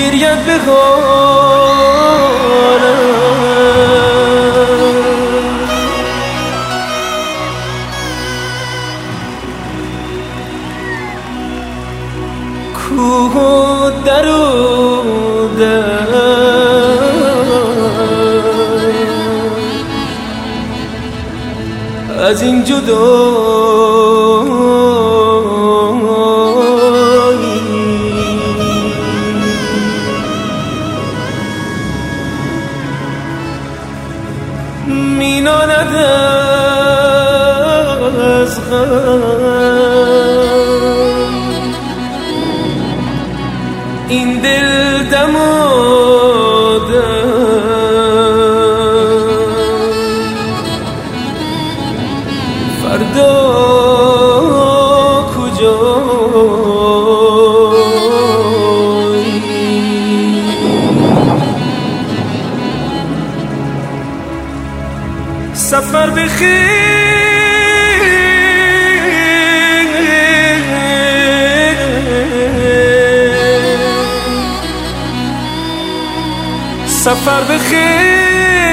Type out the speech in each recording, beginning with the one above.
گریت به حالم، کوه و در و در از این جدایی مینالد از غم این دل دم و فردا کجایی؟ سفر بخیر سفر بخیر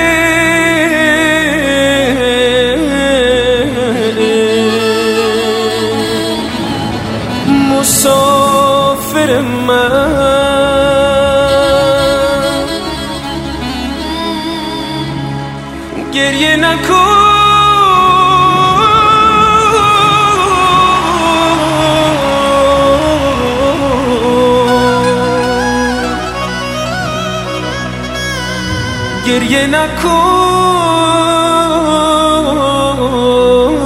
مسافر من، گریه نکن گریه نکن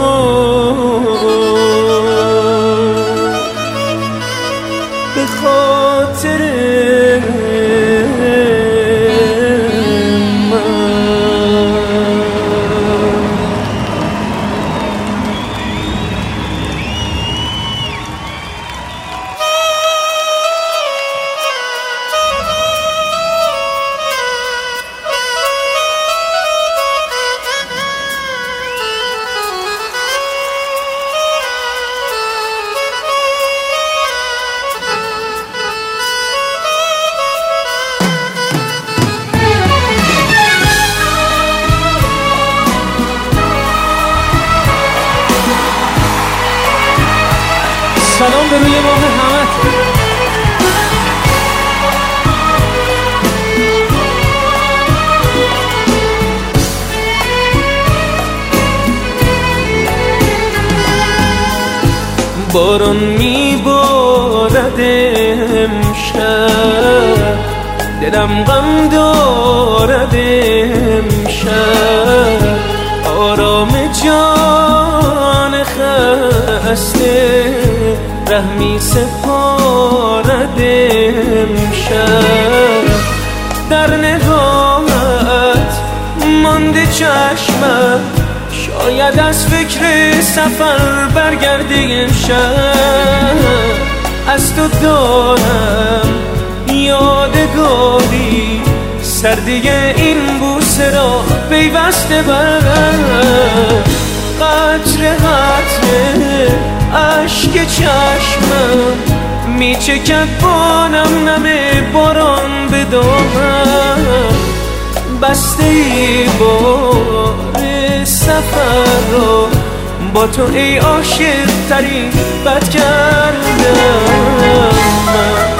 به خاطر سلام به روی ماه همت. باران میبارد امشب، دلم غم دارد امشب، آرام جان خسته رحمی سپارد امشب. در نگاهت مانده چشمم، شاید از فکر سفر برگرده امشب. از تو دارم یادگاری، سردی این بوسه را پیوسته برم. قطره قطره اشک چشمم میچکد با نم نم باران به دامم. بسته ای بار سفر را با تو ای عاشق ترین بد کردم من.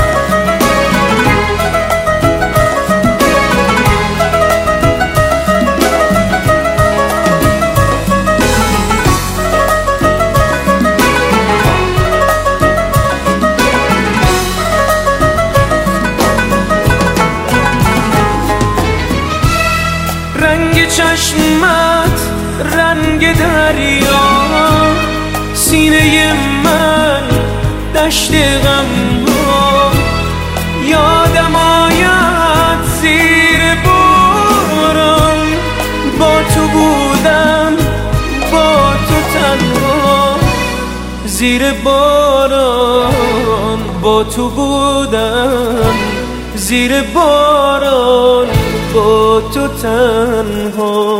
رنگ چشمت رنگ دریا، سینه من دشت غم ها. یادم آید زیر باران با تو بودم، با تو تنها. زیر باران با تو بودم، زیر باران با تو تنها.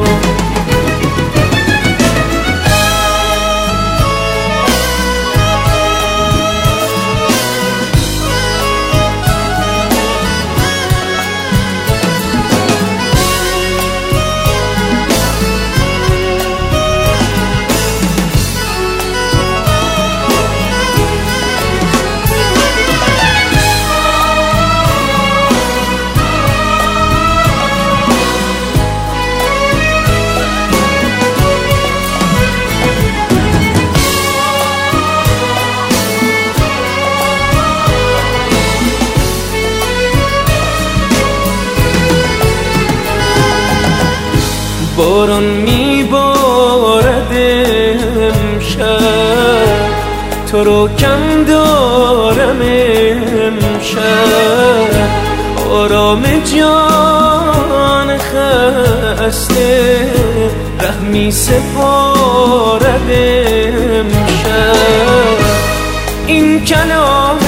باران میبارد امشب، تو رو کم دارم امشب، آرام جان خسته رحمی سپارد امشب. این کلام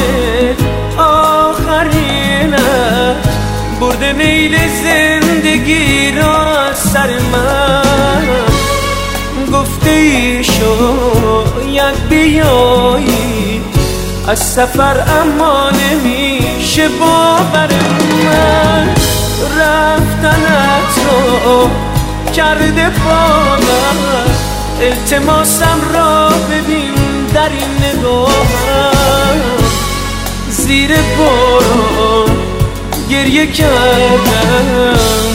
آخرینت برده میل زندگی را از سر من، گفته ای شاید بیایی از سفر اما نمیشه باور من، رفتنت رو کرده باور، التماسم را ببین در این نگاهم، زیر باران گریه کردم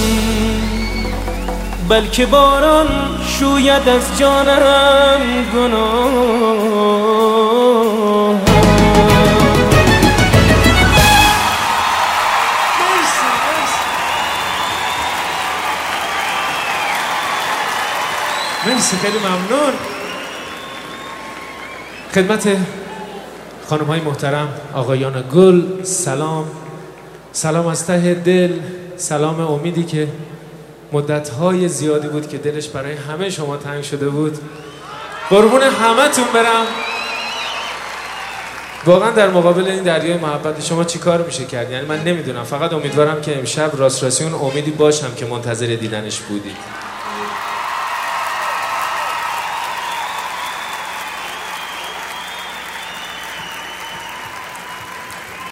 بلکه باران شوید از جانم گناه. مرسی، خیلی ممنون. خدمت خانم های محترم، آقایان گل، سلام از ته دل، سلام امیدی که مدت‌های زیادی بود که دلش برای همه شما تنگ شده بود. قربون همتون برم. واقعا در مقابل این دریای محبت شما چی کار میشه کرد؟ یعنی من نمیدونم، فقط امیدوارم که امشب راست راستی اون امیدی باشم که منتظر دیدنش بودید.